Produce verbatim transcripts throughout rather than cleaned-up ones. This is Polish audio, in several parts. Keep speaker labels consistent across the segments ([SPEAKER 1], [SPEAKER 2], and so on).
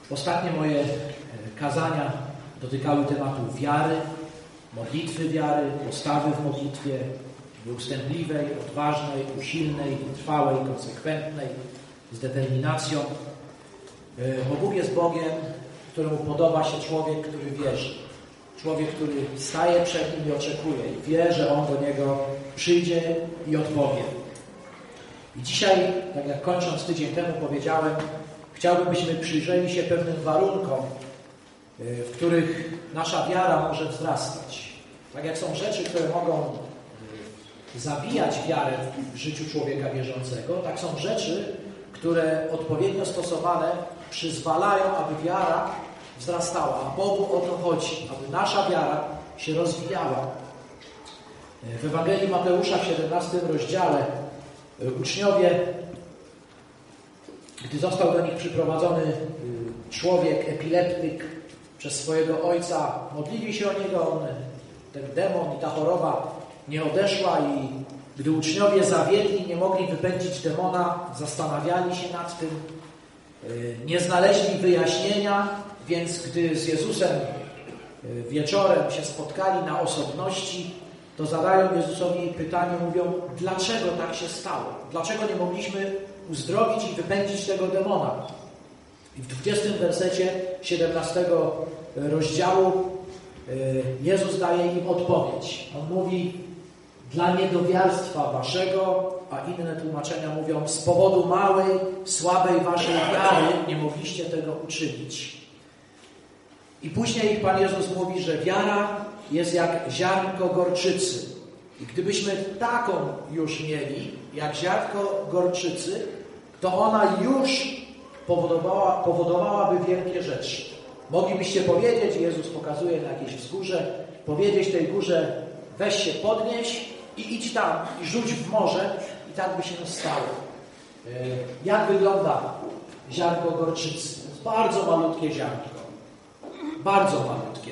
[SPEAKER 1] Ostatnie moje kazania dotykały tematu wiary, modlitwy wiary, postawy w modlitwie, nieustępliwej, odważnej, usilnej, trwałej, konsekwentnej, z determinacją. Bo Bóg jest Bogiem, któremu podoba się człowiek, który wierzy. Człowiek, który staje przed Nim i oczekuje i wie, że On do niego przyjdzie i odpowie. I dzisiaj, tak jak kończąc tydzień temu powiedziałem, chciałbym, byśmy przyjrzeli się pewnym warunkom, w których nasza wiara może wzrastać. Tak jak są rzeczy, które mogą zabijać wiarę w życiu człowieka wierzącego, tak są rzeczy, które odpowiednio stosowane przyzwalają, aby wiara wzrastała. A Bogu o to chodzi, aby nasza wiara się rozwijała. W Ewangelii Mateusza w siedemnastym rozdziale uczniowie, gdy został do nich przyprowadzony człowiek, epileptyk, przez swojego ojca, modlili się o niego, on, ten demon i ta choroba nie odeszła i gdy uczniowie zawiedli, nie mogli wypędzić demona, zastanawiali się nad tym, nie znaleźli wyjaśnienia, więc gdy z Jezusem wieczorem się spotkali na osobności, to zadają Jezusowi pytanie, mówią, dlaczego tak się stało? Dlaczego nie mogliśmy uzdrowić i wypędzić tego demona? I w dwudziestym wersecie siedemnastego rozdziału Jezus daje im odpowiedź. On mówi, dla niedowiarstwa waszego, a inne tłumaczenia mówią, z powodu małej, słabej waszej wiary nie mogliście tego uczynić. I później Pan Jezus mówi, że wiara jest jak ziarnko gorczycy. I gdybyśmy taką już mieli, jak ziarnko gorczycy, to ona już powodowała, powodowałaby wielkie rzeczy. Moglibyście powiedzieć, Jezus pokazuje na jakieś wzgórze, powiedzieć tej górze, weź się podnieś i idź tam, i rzuć w morze, i tak by się stało. Jak wygląda ziarnko gorczycy? To jest bardzo malutkie ziarnko. Bardzo malutkie.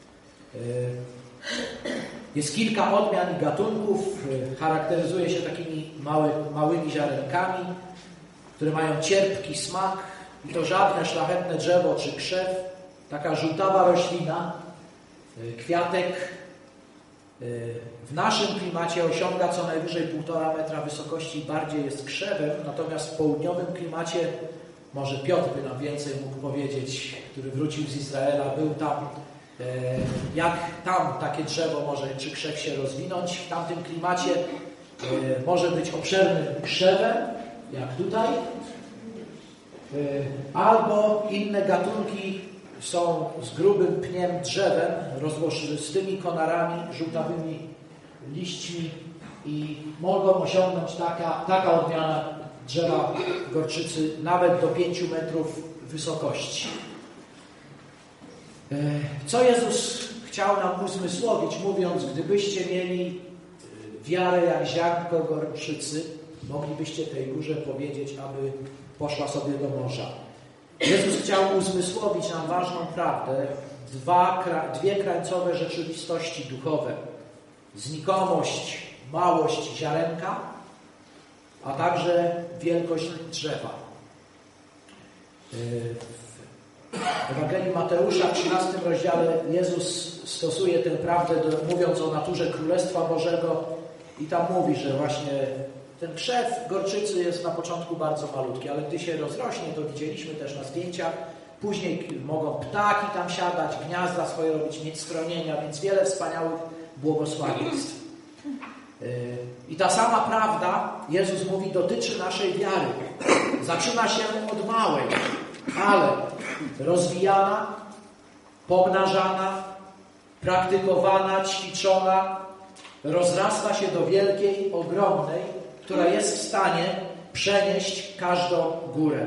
[SPEAKER 1] Jest kilka odmian i gatunków. Charakteryzuje się takimi mały, małymi ziarenkami, które mają cierpki smak. I to żadne szlachetne drzewo czy krzew. Taka żółtawa roślina, kwiatek w naszym klimacie osiąga co najwyżej półtora metra wysokości i bardziej jest krzewem, natomiast w południowym klimacie, może Piotr by nam więcej mógł powiedzieć, który wrócił z Izraela, był tam, jak tam takie drzewo może, czy krzew się rozwinąć. W tamtym klimacie może być obszernym krzewem, jak tutaj, albo inne gatunki są z grubym pniem drzewem, z tymi konarami, żółtawymi liśćmi i mogą osiągnąć taka, taka odmiana drzewa gorczycy nawet do pięciu metrów wysokości. Co Jezus chciał nam uzmysłowić, mówiąc, gdybyście mieli wiarę jak ziarnko gorczycy, moglibyście tej górze powiedzieć, aby poszła sobie do morza. Jezus chciał uzmysłowić nam ważną prawdę, dwa, dwie krańcowe rzeczywistości duchowe. Znikomość, małość ziarenka, a także wielkość drzewa. W Ewangelii Mateusza w trzynastym rozdziale Jezus stosuje tę prawdę, do, mówiąc o naturze Królestwa Bożego i tam mówi, że właśnie ten krzew gorczycy jest na początku bardzo malutki, ale gdy się rozrośnie, to widzieliśmy też na zdjęciach, później mogą ptaki tam siadać, gniazda swoje robić, mieć schronienia, więc wiele wspaniałych błogosławieństw. I ta sama prawda, Jezus mówi, dotyczy naszej wiary. Zaczyna się od małej, ale rozwijana, pomnażana, praktykowana, ćwiczona, rozrasta się do wielkiej, ogromnej, która jest w stanie przenieść każdą górę.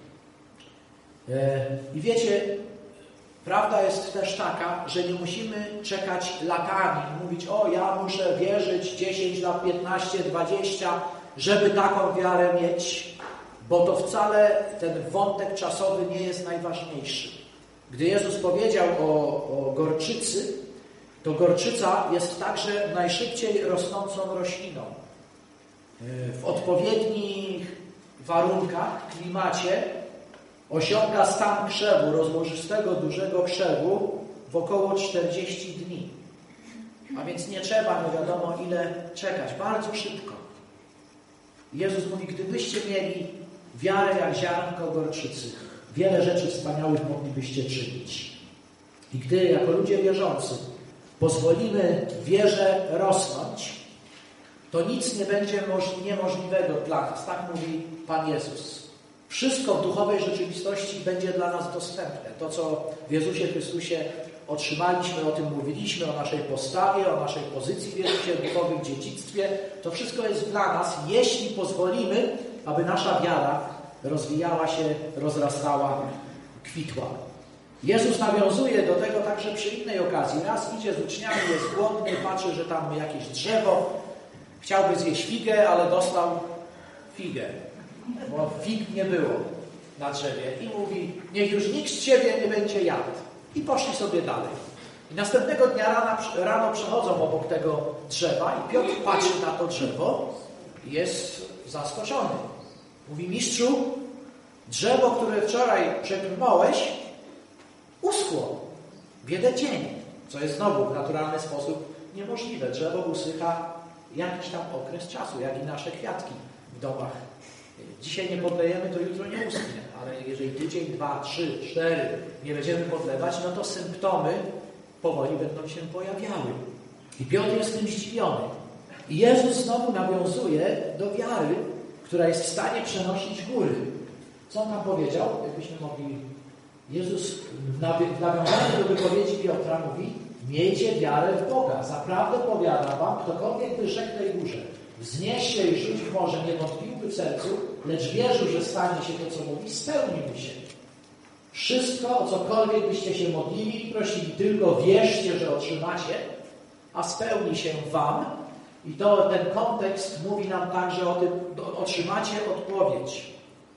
[SPEAKER 1] I wiecie, prawda jest też taka, że nie musimy czekać latami, mówić, o ja muszę wierzyć dziesięć lat, piętnaście, dwadzieścia, żeby taką wiarę mieć, bo to wcale ten wątek czasowy nie jest najważniejszy. Gdy Jezus powiedział o, o gorczycy, to gorczyca jest także najszybciej rosnącą rośliną. W odpowiednich warunkach, klimacie osiąga stan krzewu, rozłożystego, dużego krzewu w około czterdzieści dni. A więc nie trzeba, nie wiadomo ile czekać. Bardzo szybko. Jezus mówi, gdybyście mieli wiarę jak ziarnko gorczycy, wiele rzeczy wspaniałych moglibyście czynić. I gdy jako ludzie wierzący pozwolimy wierze rosnąć, to nic nie będzie niemożliwego dla nas. Tak mówi Pan Jezus. Wszystko w duchowej rzeczywistości będzie dla nas dostępne. To, co w Jezusie Chrystusie otrzymaliśmy, o tym mówiliśmy, o naszej postawie, o naszej pozycji w Jezusie, w duchowym dziedzictwie, to wszystko jest dla nas, jeśli pozwolimy, aby nasza wiara rozwijała się, rozrastała, kwitła. Jezus nawiązuje do tego także przy innej okazji. Raz idzie z uczniami, jest głodny, patrzy, że tam jakieś drzewo, chciałby zjeść figę, ale dostał figę, bo fig nie było na drzewie. I mówi, niech już nikt z ciebie nie będzie jadł. I poszli sobie dalej. I następnego dnia rano, rano przechodzą obok tego drzewa i Piotr patrzy na to drzewo i jest zaskoczony. Mówi, mistrzu, drzewo, które wczoraj przeklnąłeś, uschło w jeden dzień, co jest znowu w naturalny sposób niemożliwe. Drzewo usycha jakiś tam okres czasu, jak i nasze kwiatki w domach. Dzisiaj nie podlejemy, to jutro nie uschnie, ale jeżeli tydzień, dwa, trzy, cztery nie będziemy podlewać, no to symptomy powoli będą się pojawiały. I Piotr jest tym zdziwiony. I Jezus znowu nawiązuje do wiary, która jest w stanie przenosić góry. Co on nam powiedział? Jakbyśmy mogli... Jezus w nawiązaniu do wypowiedzi Piotra mówi, miejcie wiarę w Boga. Zaprawdę powiadam wam, ktokolwiek by rzekł tej górze, wznieś się i rzuć w morze, nie wątpiłby w sercu, lecz wierzył, że stanie się to, co mówi, spełni mu się. Wszystko, o cokolwiek byście się modlili i prosili, tylko wierzcie, że otrzymacie, a spełni się wam. I to ten kontekst mówi nam także o tym, otrzymacie odpowiedź.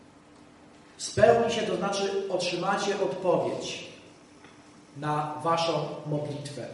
[SPEAKER 1] Spełni się, to znaczy otrzymacie odpowiedź na waszą modlitwę.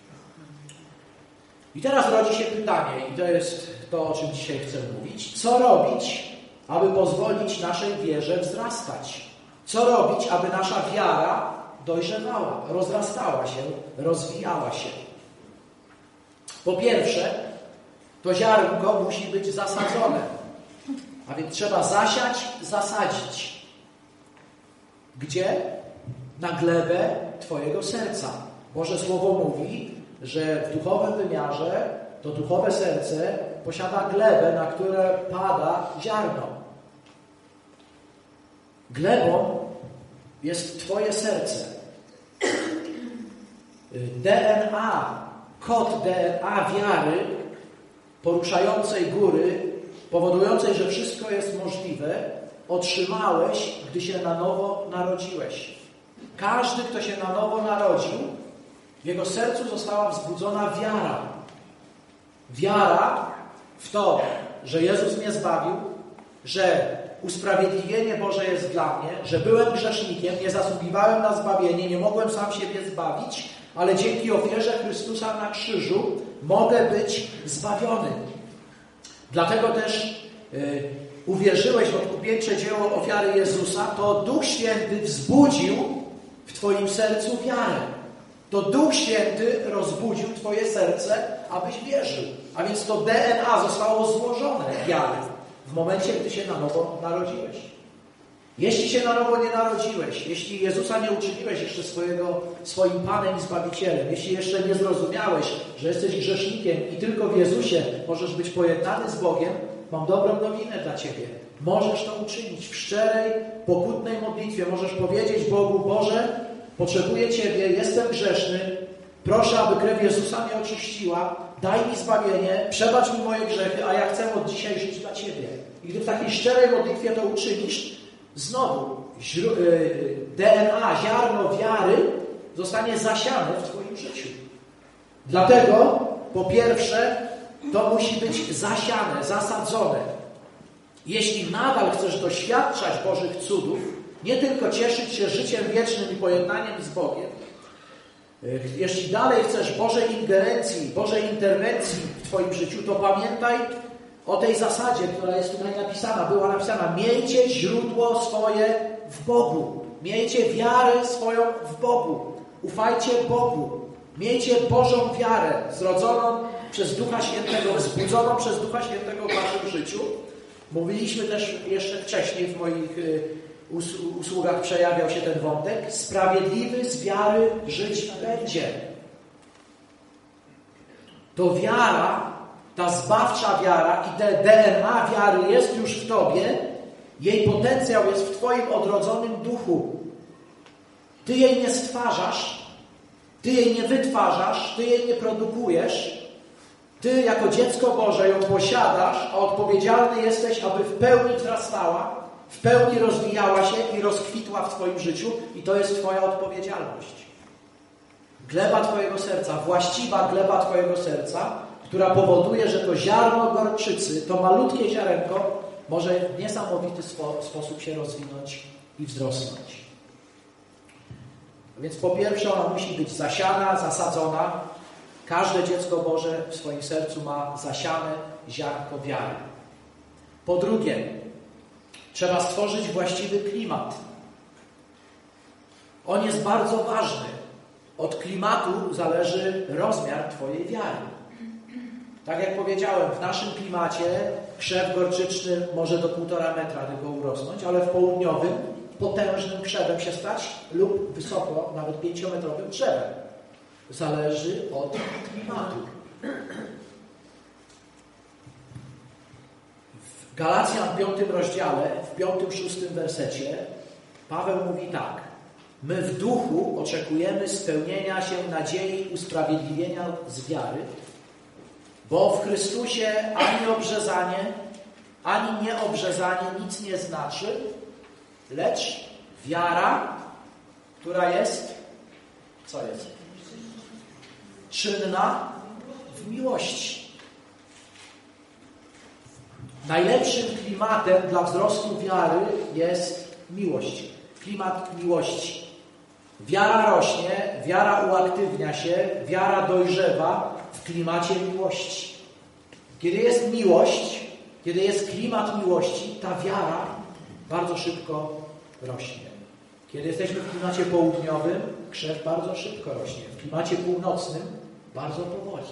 [SPEAKER 1] I teraz rodzi się pytanie, i to jest to, o czym dzisiaj chcę mówić. Co robić, aby pozwolić naszej wierze wzrastać? Co robić, aby nasza wiara dojrzewała, rozrastała się, rozwijała się? Po pierwsze, to ziarnko musi być zasadzone. A więc trzeba zasiać, zasadzić. Gdzie? Na glebę twojego serca. Boże Słowo mówi, że w duchowym wymiarze to duchowe serce posiada glebę, na które pada ziarno. Glebą jest twoje serce. D N A, kod D N A wiary poruszającej góry, powodującej, że wszystko jest możliwe, otrzymałeś, gdy się na nowo narodziłeś. Każdy, kto się na nowo narodził, w jego sercu została wzbudzona wiara. Wiara w to, że Jezus mnie zbawił, że usprawiedliwienie Boże jest dla mnie, że byłem grzesznikiem, nie zasługiwałem na zbawienie, nie mogłem sam siebie zbawić, ale dzięki ofierze Chrystusa na krzyżu mogę być zbawiony. Dlatego też yy, uwierzyłeś w odkupieńcze dzieło ofiary Jezusa, to Duch Święty wzbudził w twoim sercu wiarę. To Duch Święty rozbudził twoje serce, abyś wierzył. A więc to D N A zostało złożone wiary w momencie, gdy się na nowo narodziłeś. Jeśli się na nowo nie narodziłeś, jeśli Jezusa nie uczyniłeś jeszcze swojego, swoim Panem i Zbawicielem, jeśli jeszcze nie zrozumiałeś, że jesteś grzesznikiem i tylko w Jezusie możesz być pojednany z Bogiem, mam dobrą nowinę dla ciebie. Możesz to uczynić w szczerej, pokutnej modlitwie. Możesz powiedzieć Bogu, Boże, potrzebuję Ciebie, jestem grzeszny, proszę, aby krew Jezusa mnie oczyściła, daj mi zbawienie, przebacz mi moje grzechy, a ja chcę od dzisiaj żyć dla Ciebie. I gdy w takiej szczerej modlitwie to uczynisz, znowu D N A, ziarno wiary zostanie zasiane w Twoim życiu. Dlatego, po pierwsze, to musi być zasiane, zasadzone. Jeśli nadal chcesz doświadczać Bożych cudów, nie tylko cieszyć się życiem wiecznym i pojednaniem z Bogiem, jeśli dalej chcesz Bożej ingerencji, Bożej interwencji w Twoim życiu, to pamiętaj o tej zasadzie, która jest tutaj napisana, była napisana: miejcie źródło swoje w Bogu. Miejcie wiarę swoją w Bogu. Ufajcie Bogu. Miejcie Bożą wiarę, zrodzoną przez Ducha Świętego, wzbudzoną przez Ducha Świętego w waszym życiu. Mówiliśmy też jeszcze wcześniej, w moich usługach przejawiał się ten wątek. Sprawiedliwy z wiary żyć będzie. To wiara, ta zbawcza wiara i te D N A wiary jest już w tobie. Jej potencjał jest w twoim odrodzonym duchu. Ty jej nie stwarzasz, ty jej nie wytwarzasz, ty jej nie produkujesz. Ty jako dziecko Boże ją posiadasz, a odpowiedzialny jesteś, aby w pełni wzrastała, w pełni rozwijała się i rozkwitła w twoim życiu i to jest twoja odpowiedzialność. Gleba twojego serca, właściwa gleba twojego serca, która powoduje, że to ziarno gorczycy, to malutkie ziarenko może w niesamowity spo, sposób się rozwinąć i wzrosnąć. Więc po pierwsze ona musi być zasiana, zasadzona. Każde dziecko Boże w swoim sercu ma zasiane ziarnko wiary. Po drugie, trzeba stworzyć właściwy klimat. On jest bardzo ważny. Od klimatu zależy rozmiar twojej wiary. Tak jak powiedziałem, w naszym klimacie krzew gorczyczny może do półtora metra tylko urosnąć, ale w południowym potężnym krzewem się stać lub wysoko, nawet pięciometrowym drzewem. Zależy od klimatu. W Galacjan w piątym rozdziale, w piątym, szóstym wersecie Paweł mówi tak. My w duchu oczekujemy spełnienia się nadziei usprawiedliwienia z wiary, bo w Chrystusie ani obrzezanie, ani nieobrzezanie nic nie znaczy, lecz wiara, która jest, co jest? Czynna w miłości. Najlepszym klimatem dla wzrostu wiary jest miłość. Klimat miłości. Wiara rośnie, wiara uaktywnia się, wiara dojrzewa w klimacie miłości. Kiedy jest miłość, kiedy jest klimat miłości, ta wiara bardzo szybko rośnie. Kiedy jesteśmy w klimacie południowym, krzew bardzo szybko rośnie. W klimacie północnym bardzo powoli.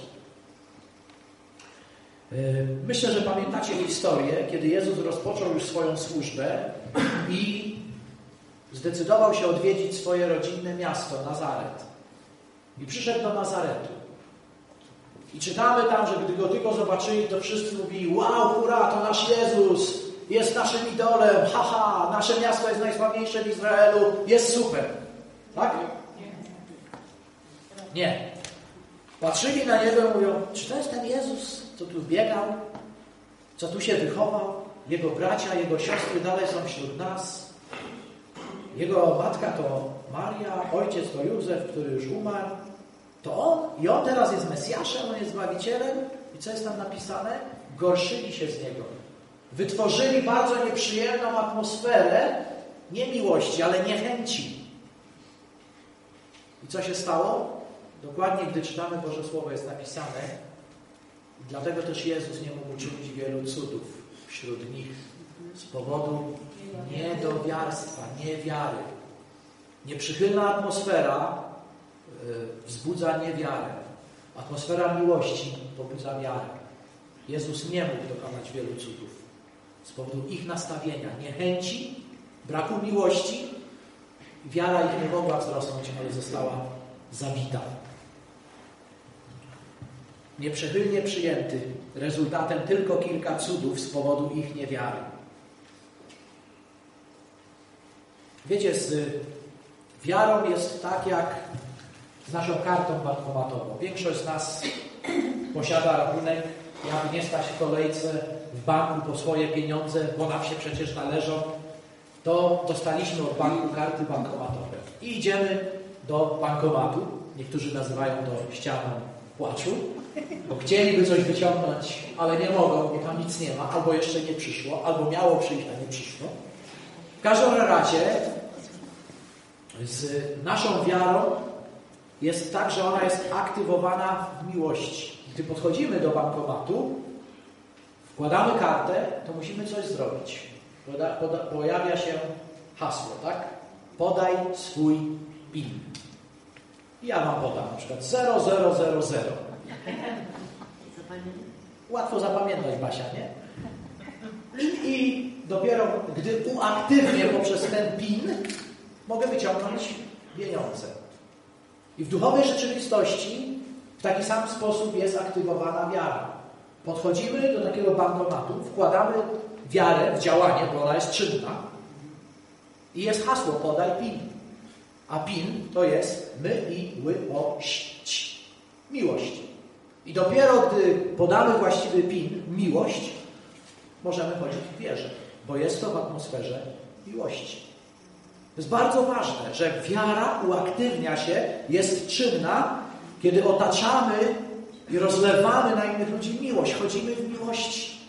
[SPEAKER 1] Myślę, że pamiętacie historię, kiedy Jezus rozpoczął już swoją służbę i zdecydował się odwiedzić swoje rodzinne miasto, Nazaret. I przyszedł do Nazaretu. I czytamy tam, że gdy go tylko zobaczyli, to wszyscy mówili: wow, hurra, to nasz Jezus, jest naszym idolem, haha, nasze miasto jest najsławniejsze w Izraelu, jest super. Tak? Nie. Patrzyli na niego i mówią: czy to jest ten Jezus, co tu biegał, co tu się wychował? Jego bracia, jego siostry dalej są wśród nas. Jego matka to Maria, ojciec to Józef, który już umarł. To on i on teraz jest Mesjaszem, on jest Zbawicielem. I co jest tam napisane? Gorszyli się z niego. Wytworzyli bardzo nieprzyjemną atmosferę nie miłości, ale niechęci. I co się stało? Dokładnie, gdy czytamy Boże Słowo, jest napisane: i dlatego też Jezus nie mógł uczynić wielu cudów wśród nich z powodu niedowiarstwa, niewiary. Nieprzychylna atmosfera wzbudza niewiarę. Atmosfera miłości pobudza wiarę. Jezus nie mógł dokonać wielu cudów z powodu ich nastawienia, niechęci, braku miłości. Wiara ich nie mogła wzrosnąć, ale została zabita. Nieprzychylnie przyjęty, rezultatem tylko kilka cudów z powodu ich niewiary. Wiecie, z wiarą jest tak jak z naszą kartą bankomatową. Większość z nas posiada rachunek, aby nie stać w kolejce w banku po swoje pieniądze, bo nam się przecież należą, to dostaliśmy od banku karty bankomatowe. I idziemy do bankomatu. Niektórzy nazywają to ścianą płaczu, bo chcieliby coś wyciągnąć, ale nie mogą, bo tam nic nie ma, albo jeszcze nie przyszło, albo miało przyjść, a nie przyszło. W każdym razie z naszą wiarą jest tak, że ona jest aktywowana w miłości. Gdy podchodzimy do bankomatu, wkładamy kartę, to musimy coś zrobić. Pojawia się hasło, tak? Podaj swój PIN. I ja wam podam na przykład zero zero zero zero. Łatwo zapamiętać, Basia, nie? I dopiero gdy uaktywnię poprzez ten PIN, mogę wyciągnąć pieniądze. I w duchowej rzeczywistości w taki sam sposób jest aktywowana wiara. Podchodzimy do takiego bankomatu, wkładamy wiarę w działanie, bo ona jest czynna i jest hasło podaj PIN. A PIN to jest my i ły o ś, miłość. I dopiero gdy podamy właściwy PIN, miłość, możemy chodzić w wierze, bo jest to w atmosferze miłości. To jest bardzo ważne, że wiara uaktywnia się, jest czynna, kiedy otaczamy i rozlewamy na innych ludzi miłość. Chodzimy w miłości.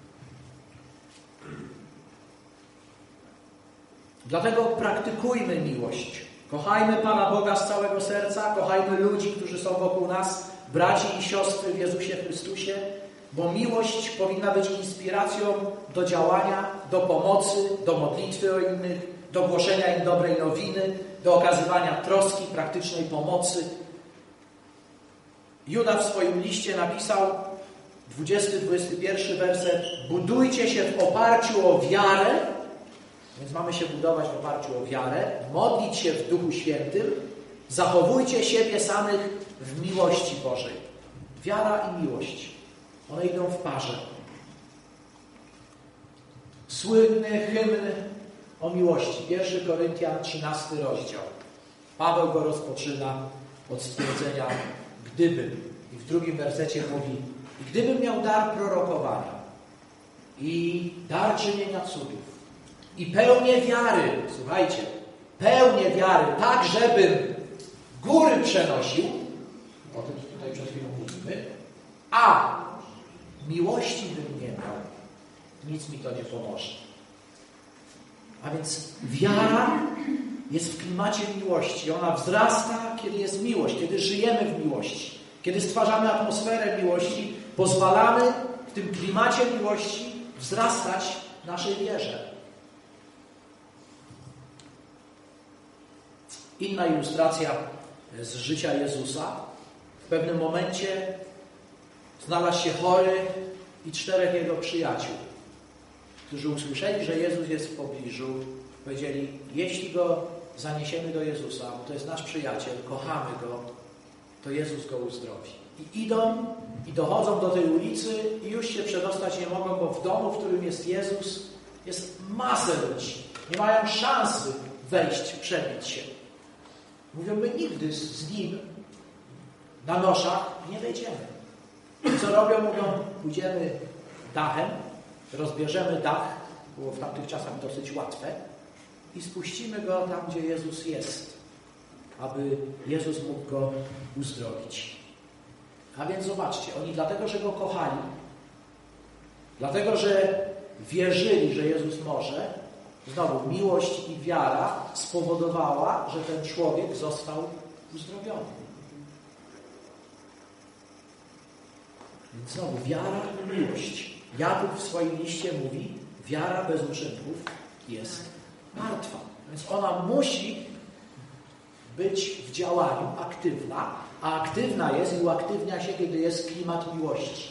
[SPEAKER 1] Dlatego praktykujmy miłość. Kochajmy Pana Boga z całego serca, kochajmy ludzi, którzy są wokół nas, braci i siostry w Jezusie Chrystusie, bo miłość powinna być inspiracją do działania, do pomocy, do modlitwy o innych, do głoszenia im dobrej nowiny, do okazywania troski, praktycznej pomocy. Juda w swoim liście napisał, dwudziesty dwudziesty pierwszy werset, budujcie się w oparciu o wiarę, więc mamy się budować w oparciu o wiarę, modlić się w Duchu Świętym, zachowujcie siebie samych w miłości Bożej. Wiara i miłość, one idą w parze. Słynny hymn o miłości, pierwszy Koryntian, trzynasty rozdział. Paweł go rozpoczyna od stwierdzenia gdybym. I w drugim wersecie mówi, i gdybym miał dar prorokowania i dar czynienia cudów i pełnię wiary, słuchajcie, pełnię wiary, tak żebym góry przenosił, o tym tutaj przed chwilą mówimy, a miłości bym nie miał, nic mi to nie pomoże. A więc wiara jest w klimacie miłości. Ona wzrasta, kiedy jest miłość, kiedy żyjemy w miłości. Kiedy stwarzamy atmosferę miłości, pozwalamy w tym klimacie miłości wzrastać naszej wierze. Inna ilustracja z życia Jezusa. W pewnym momencie znalazł się chory i czterech jego przyjaciół, którzy usłyszeli, że Jezus jest w pobliżu, powiedzieli, jeśli go zaniesiemy do Jezusa, bo to jest nasz przyjaciel, kochamy go, to Jezus go uzdrowi. I idą i dochodzą do tej ulicy i już się przedostać nie mogą, bo w domu, w którym jest Jezus, jest masę ludzi. Nie mają szansy wejść, przebić się. Mówią, my nigdy z, z nim na noszach nie wejdziemy. I co robią? Mówią, pójdziemy dachem, rozbierzemy dach, było w tamtych czasach dosyć łatwe, i spuścimy go tam, gdzie Jezus jest, aby Jezus mógł go uzdrowić. A więc zobaczcie, oni dlatego, że go kochali, dlatego, że wierzyli, że Jezus może, znowu miłość i wiara spowodowała, że ten człowiek został uzdrowiony. Więc znowu wiara i miłość. Jakub w swoim liście mówi, wiara bez uczynków jest martwa. Więc ona musi być w działaniu aktywna, a aktywna jest i uaktywnia się, kiedy jest klimat miłości.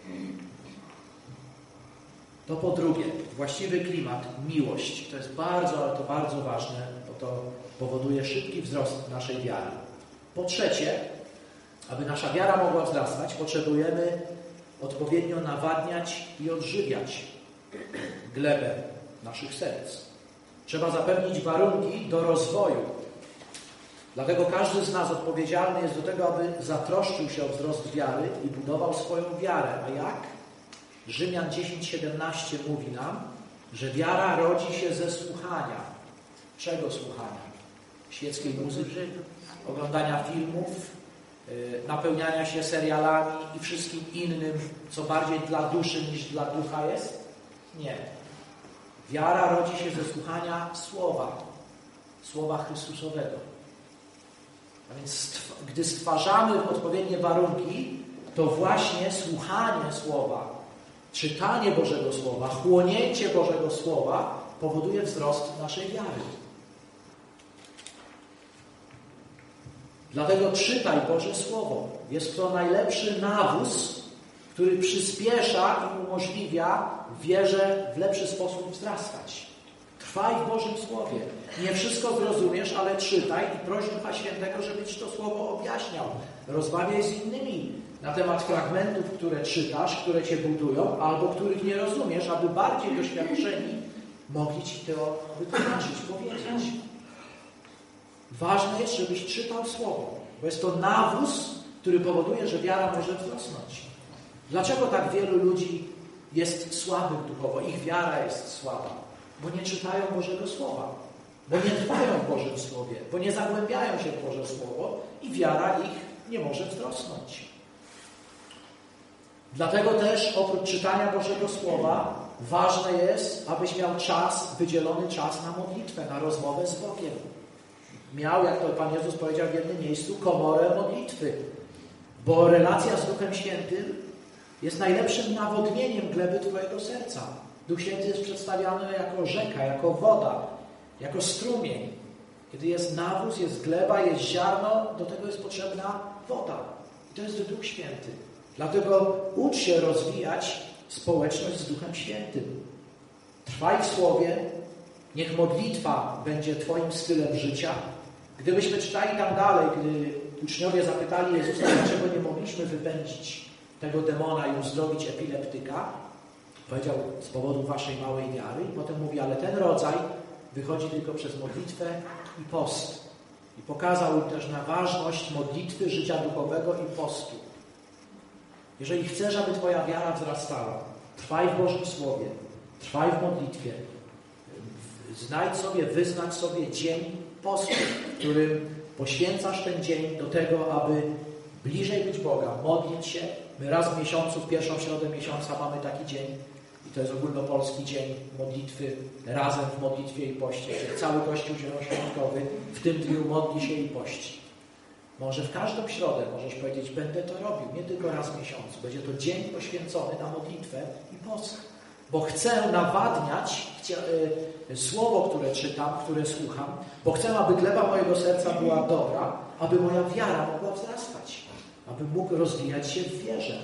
[SPEAKER 1] To po drugie, właściwy klimat, miłość. To jest bardzo, ale to bardzo ważne, bo to powoduje szybki wzrost naszej wiary. Po trzecie, aby nasza wiara mogła wzrastać, potrzebujemy odpowiednio nawadniać i odżywiać glebę naszych serc. Trzeba zapewnić warunki do rozwoju. Dlatego każdy z nas odpowiedzialny jest do tego, aby zatroszczył się o wzrost wiary i budował swoją wiarę. A jak? Rzymian dziesięć siedemnaście mówi nam, że wiara rodzi się ze słuchania. Czego słuchania? Świeckiej muzyki, oglądania filmów, napełniania się serialami i wszystkim innym, co bardziej dla duszy niż dla ducha jest? Nie. Wiara rodzi się ze słuchania Słowa, Słowa Chrystusowego. A więc gdy stwarzamy odpowiednie warunki, to właśnie słuchanie Słowa, czytanie Bożego Słowa, chłonięcie Bożego Słowa powoduje wzrost naszej wiary. Dlatego czytaj Boże Słowo. Jest to najlepszy nawóz, który przyspiesza i umożliwia wierze w lepszy sposób wzrastać. Trwaj w Bożym Słowie. Nie wszystko zrozumiesz, ale czytaj i proś Ducha Świętego, żeby Ci to Słowo objaśniał. Rozmawiaj z innymi na temat fragmentów, które czytasz, które Cię budują, albo których nie rozumiesz, aby bardziej doświadczeni mogli Ci to wytłumaczyć, powiedzieć. Ważne jest, żebyś czytał Słowo, bo jest to nawóz, który powoduje, że wiara może wzrosnąć. Dlaczego tak wielu ludzi jest słabych duchowo? Ich wiara jest słaba. Bo nie czytają Bożego Słowa. Bo nie trwają w Bożym Słowie. Bo nie zagłębiają się w Boże Słowo i wiara ich nie może wzrosnąć. Dlatego też oprócz czytania Bożego Słowa ważne jest, abyś miał czas, wydzielony czas na modlitwę, na rozmowę z Bogiem. Miał, jak to Pan Jezus powiedział w jednym miejscu, komorę modlitwy. Bo relacja z Duchem Świętym jest najlepszym nawodnieniem gleby Twojego serca. Duch Święty jest przedstawiany jako rzeka, jako woda, jako strumień. Kiedy jest nawóz, jest gleba, jest ziarno, do tego jest potrzebna woda. I to jest Duch Święty. Dlatego ucz się rozwijać społeczność z Duchem Świętym. Trwaj w Słowie, niech modlitwa będzie Twoim stylem życia. Gdybyśmy czytali tam dalej, gdy uczniowie zapytali Jezusa, dlaczego nie mogliśmy wypędzić tego demona i uzdrowić epileptyka, powiedział, z powodu waszej małej wiary. I potem mówi, ale ten rodzaj wychodzi tylko przez modlitwę i post. I pokazał im też na ważność modlitwy, życia duchowego i postu. Jeżeli chcesz, aby Twoja wiara wzrastała, trwaj w Bożym Słowie, trwaj w modlitwie. Znajdź sobie, wyznacz sobie dzień postu, w którym poświęcasz ten dzień do tego, aby bliżej być Boga, modlić się. My raz w miesiącu, w pierwszą środę miesiąca mamy taki dzień i to jest ogólnopolski dzień modlitwy, razem w modlitwie i poście. Cały Kościół Zielonoświątkowy w tym dniu modli się i pości. Może w każdą środę możesz powiedzieć, będę to robił, nie tylko raz w miesiącu. Będzie to dzień poświęcony na modlitwę i post. Bo chcę nawadniać chcę, y, słowo, które czytam, które słucham, bo chcę, aby gleba mojego serca była dobra, aby moja wiara mogła wzrastać, aby mógł rozwijać się w wierze.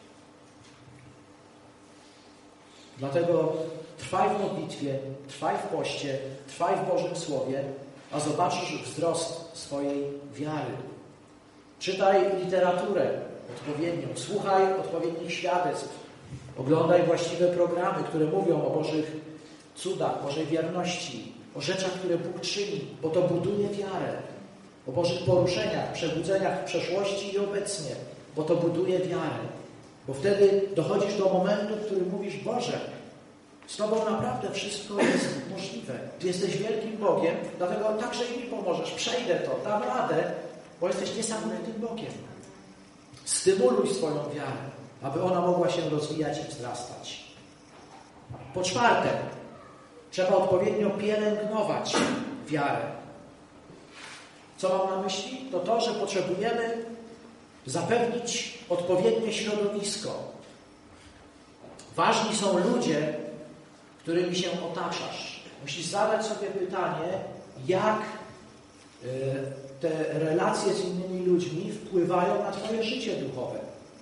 [SPEAKER 1] Dlatego trwaj w modlitwie, trwaj w poście, trwaj w Bożym Słowie, a zobaczysz wzrost swojej wiary. Czytaj literaturę odpowiednią, słuchaj odpowiednich świadectw, oglądaj właściwe programy, które mówią o Bożych cudach, Bożej wierności, o rzeczach, które Bóg czyni, bo to buduje wiarę, o Bożych poruszeniach, przebudzeniach w przeszłości i obecnie, bo to buduje wiarę. Bo wtedy dochodzisz do momentu, w którym mówisz, Boże, z Tobą naprawdę wszystko jest możliwe. Ty jesteś wielkim Bogiem, dlatego także i mi pomożesz. Przejdę to, dam radę, bo jesteś niesamowitym Bogiem. Stymuluj swoją wiarę, aby ona mogła się rozwijać i wzrastać. Po czwarte, trzeba odpowiednio pielęgnować wiarę. Co mam na myśli? To to, że potrzebujemy zapewnić odpowiednie środowisko. Ważni są ludzie, którymi się otaczasz. Musisz zadać sobie pytanie, jak te relacje z innymi ludźmi wpływają na Twoje życie duchowe.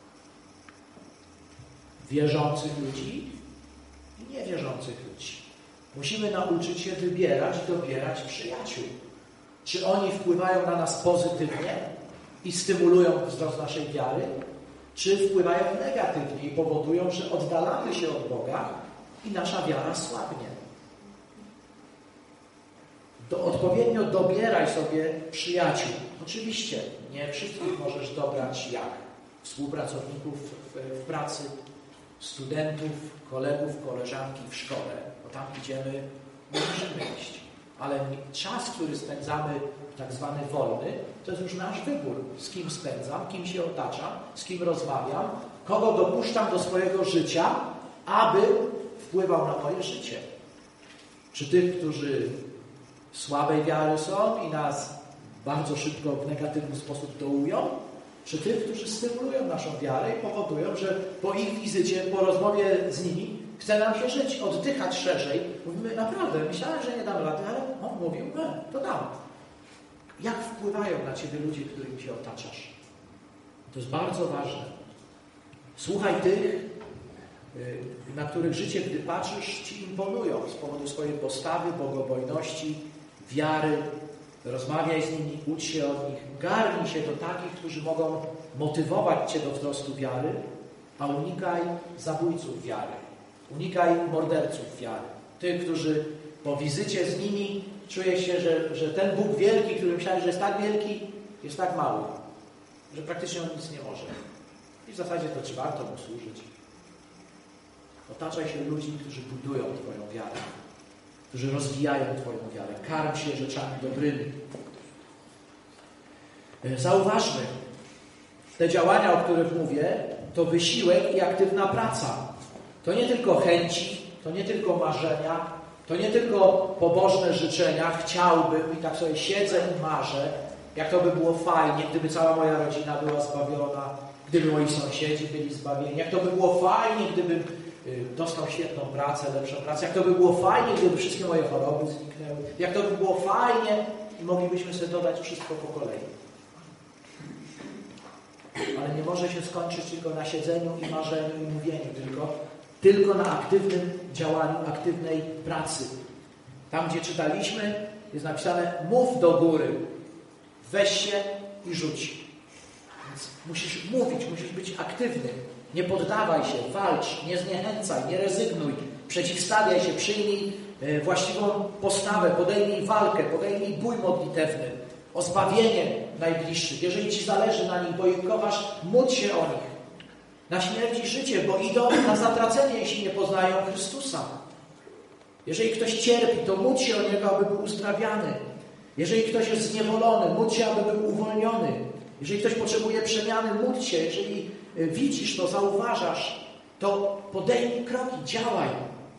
[SPEAKER 1] Wierzących ludzi i niewierzących ludzi. Musimy nauczyć się wybierać i dobierać przyjaciół. Czy oni wpływają na nas pozytywnie i stymulują wzrost naszej wiary, czy wpływają negatywnie i powodują, że oddalamy się od Boga i nasza wiara słabnie. Do, odpowiednio dobieraj sobie przyjaciół. Oczywiście nie wszystkich możesz dobrać jak współpracowników w, w pracy, studentów, kolegów, koleżanki w szkole, bo tam idziemy, nie musimy iść. Ale czas, który spędzamy tak zwany wolny, to jest już nasz wybór. Z kim spędzam, kim się otaczam, z kim rozmawiam, kogo dopuszczam do swojego życia, aby wpływał na moje życie. Czy tych, którzy słabej wiary są i nas bardzo szybko w negatywny sposób dołują, czy tych, którzy stymulują naszą wiarę i powodują, że po ich wizycie, po rozmowie z nimi Chce nam się żyć, oddychać szerzej. Mówimy, naprawdę, myślałem, że nie dam rady, ale on mówił, e, to dam. Jak wpływają na ciebie ludzie, którymi się otaczasz? To jest bardzo ważne. Słuchaj tych, na których życie, gdy patrzysz, ci imponują z powodu swojej postawy, bogobojności, wiary. Rozmawiaj z nimi, ucz się od nich. Garnij się do takich, którzy mogą motywować cię do wzrostu wiary, a unikaj zabójców wiary. Unikaj morderców wiary. Tych, którzy po wizycie z nimi czuje się, że, że ten Bóg wielki, który myślałeś, że jest tak wielki, jest tak mały, że praktycznie on nic nie może. I w zasadzie to czy warto mu służyć. Otaczaj się ludźmi, którzy budują twoją wiarę, którzy rozwijają twoją wiarę. Karm się rzeczami dobrymi. Zauważmy, te działania, o których mówię, to wysiłek i aktywna praca. To nie tylko chęci, to nie tylko marzenia, to nie tylko pobożne życzenia. Chciałbym i tak sobie siedzę i marzę, jak to by było fajnie, gdyby cała moja rodzina była zbawiona, gdyby moi sąsiedzi byli zbawieni, jak to by było fajnie, gdybym dostał świetną pracę, lepszą pracę, jak to by było fajnie, gdyby wszystkie moje choroby zniknęły, jak to by było fajnie i moglibyśmy sobie dodać wszystko po kolei. Ale nie może się skończyć tylko na siedzeniu i marzeniu i mówieniu, tylko, tylko na aktywnym działaniu, aktywnej pracy. Tam, gdzie czytaliśmy, jest napisane: mów do góry, weź się i rzuć. Więc musisz mówić, musisz być aktywny. Nie poddawaj się, walcz, nie zniechęcaj, nie rezygnuj, przeciwstawiaj się, przyjmij właściwą postawę, podejmij walkę, podejmij bój modlitewny o zbawienie najbliższych. Jeżeli ci zależy na nich, bo ich kochasz, módl się o nich. Na śmierć i życie, bo idą na zatracenie, jeśli nie poznają Chrystusa. Jeżeli ktoś cierpi, to módl się o niego, aby był uzdrawiany. Jeżeli ktoś jest zniewolony, módl się, aby był uwolniony. Jeżeli ktoś potrzebuje przemiany, módl się. Jeżeli widzisz to, zauważasz, to podejmij kroki, działaj.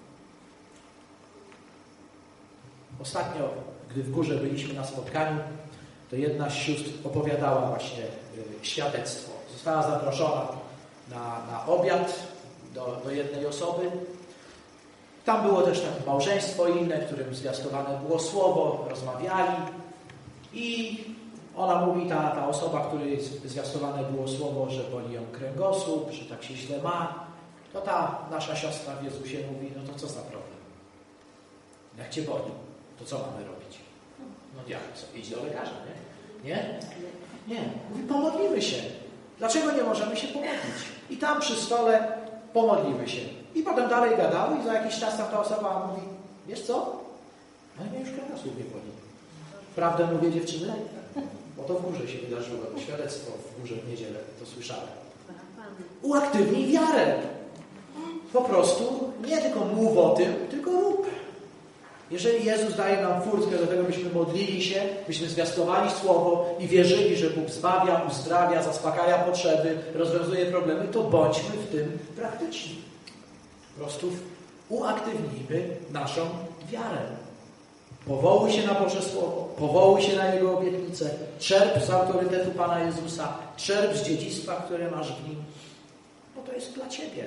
[SPEAKER 1] Ostatnio, gdy w górze byliśmy na spotkaniu, to jedna z sióstr opowiadała właśnie świadectwo. Została zaproszona na, na obiad do, do jednej osoby. Tam było też takie małżeństwo inne, którym zwiastowane było słowo, rozmawiali i ona mówi, ta, ta osoba, której zwiastowane było słowo, że boli ją kręgosłup, że tak się źle ma, to ta nasza siostra w Jezusie mówi, no to co za problem? Jak cię boli, to co mamy robić? No jak, co, idź do lekarza, nie? Nie? Nie. Mówi, pomodlimy się. Dlaczego nie możemy się pomodlić? I tam przy stole pomodlimy się. I potem dalej gadały i za jakiś czas ta osoba mówi, wiesz co? Ale mnie już kręgosłup nie boli. Prawdę mówię, dziewczyny? Bo to w górze się wydarzyło. Świadectwo w górze w niedzielę, to słyszałem. Uaktywnij wiarę. Po prostu nie tylko mów o tym, tylko rób. Jeżeli Jezus daje nam furtkę do tego, byśmy modlili się, byśmy zwiastowali Słowo i wierzyli, że Bóg zbawia, uzdrawia, zaspokaja potrzeby, rozwiązuje problemy, to bądźmy w tym praktyczni. Po prostu uaktywnijmy naszą wiarę. Powołuj się na Boże Słowo, powołuj się na Jego obietnice, czerp z autorytetu Pana Jezusa, czerp z dziedzictwa, które masz w Nim, bo to jest dla Ciebie.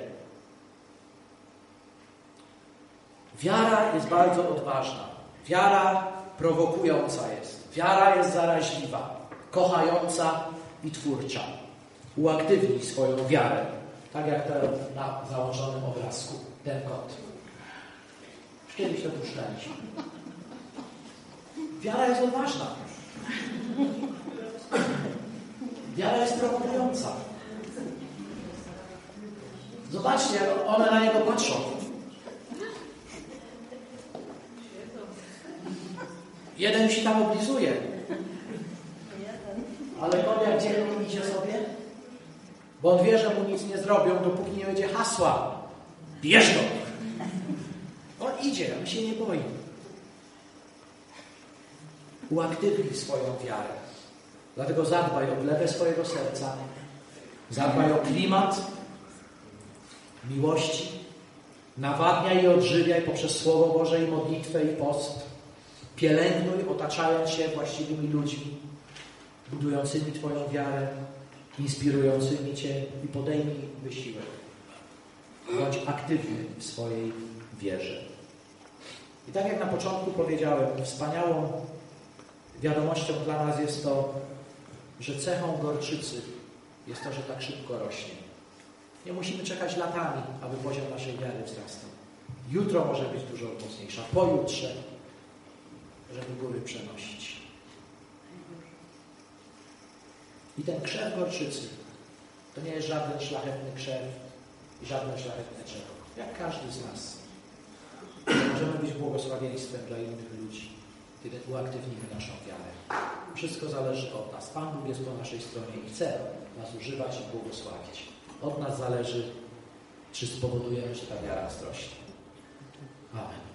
[SPEAKER 1] Wiara jest bardzo odważna. Wiara prowokująca jest. Wiara jest zaraźliwa, kochająca i twórcza. Uaktywnij swoją wiarę, tak jak ten na załączonym obrazku, ten kot. Już kiedyś to puszczaliśmy. Wiara jest odważna. Wiara jest prowokująca. Zobaczcie, one na niego patrzą. Jeden się tam oblizuje. Ale on jak dzielnie idzie sobie, bo on wie, że mu nic nie zrobią, dopóki nie będzie hasła. Bierz go! On idzie, on się nie boi. Uaktywnij swoją wiarę. Dlatego zadbaj o glebę swojego serca. Zadbaj o klimat miłości. Nawadniaj i odżywiaj poprzez Słowo Boże i modlitwę i post. Pielęgnuj, otaczając się właściwymi ludźmi, budującymi Twoją wiarę, inspirującymi Cię i podejmij wysiłek. Bądź aktywny w swojej wierze. I tak jak na początku powiedziałem, wspaniałą wiadomością dla nas jest to, że cechą gorczycy jest to, że tak szybko rośnie. Nie musimy czekać latami, aby poziom naszej wiary wzrastał. Jutro może być dużo mocniejsza, pojutrze, żeby góry przenosić. I ten krzew gorczycy to nie jest żaden szlachetny krzew i żadne szlachetne drzewo. Jak każdy z nas. Możemy być błogosławieństwem dla innych ludzi, kiedy uaktywnimy naszą wiarę. Wszystko zależy od nas. Pan Bóg jest po naszej stronie i chce nas używać i błogosławić. Od nas zależy, czy spowodujemy, że ta wiara wzrośnie. Amen.